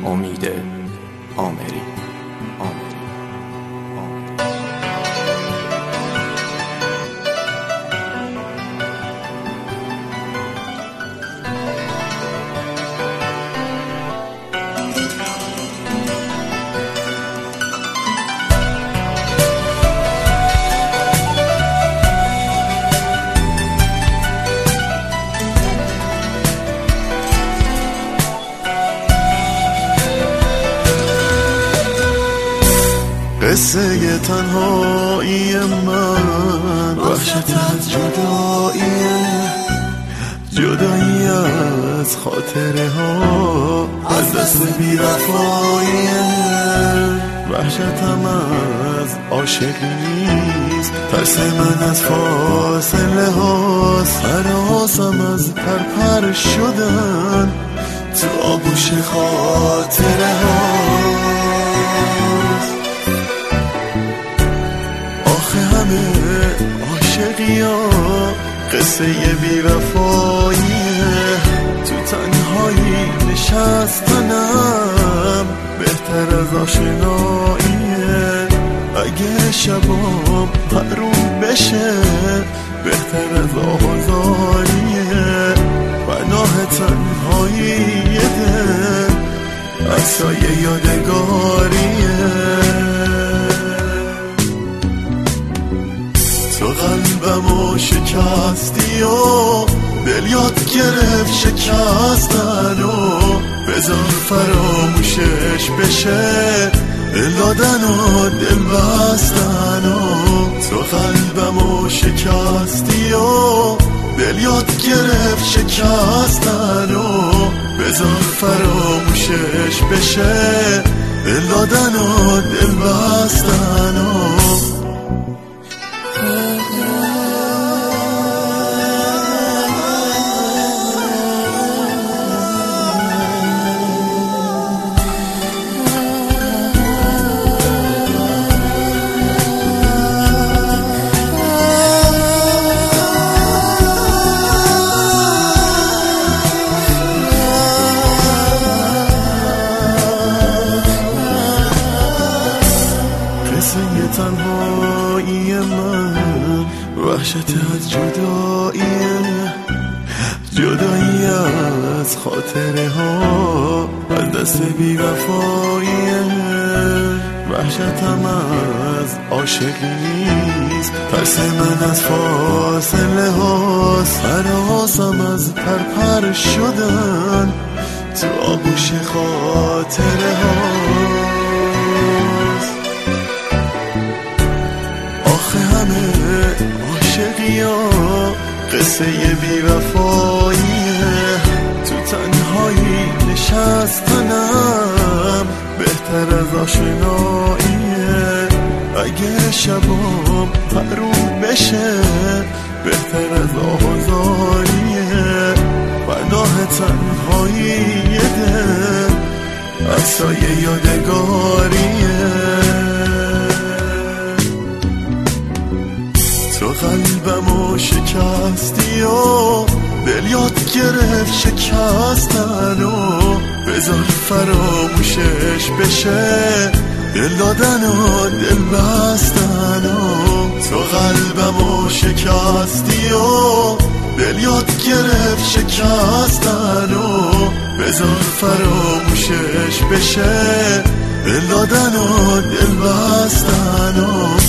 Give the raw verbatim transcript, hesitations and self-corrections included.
امید آمری. قصه تنهایی من، وحشت از جداییه، جدایی از خاطره ها، از دست بی‌وفاییه. وحشتم از عاشقی نیست، ترس من از فاصله هاست، هراسم از پرپر شدن تو آغوش خاطره ها. عاشقی ها قصه بی وفاییه، تو تنهایی نشستنم بهتر از آشناییه. اگه شبام حروم بشه بهتر از آزاریه. پناه تنهایی دل عکسای یادگاریه. تو قلبمو شکستی و دل یاد گرفت شکستن و بذار فراموشش بشه دل دادن و دل بستن و تو قلبمو شکستی و دل یاد گرفت شکستن و بذار فراموشش بشه دل دادن و دل بستن و تنهایی من، وحشت از جداییه، جدایی از خاطره ها، از دست بی وفاییه. وحشتم از عاشقی نیست، ترس من از فاصله هاست، هراسم از پرپر شدن تو آغوش خاطره ها. عاشقی ها قصه بی وفاییه، تو تنهایی نشستنم بهتر از آشناییه. اگه شبام حروم بشه بهتر از آزاریه. پناه تنهایی دل عکسای یادگاریه. تو قلبمو شکستی و دل یاد گرفت شکستن و بذار فراموشش بشه دل دادن و دل بستن و تو قلبمو شکستی و دل یاد گرفت شکستن و بذار فراموشش بشه دل دادن و دل بستن و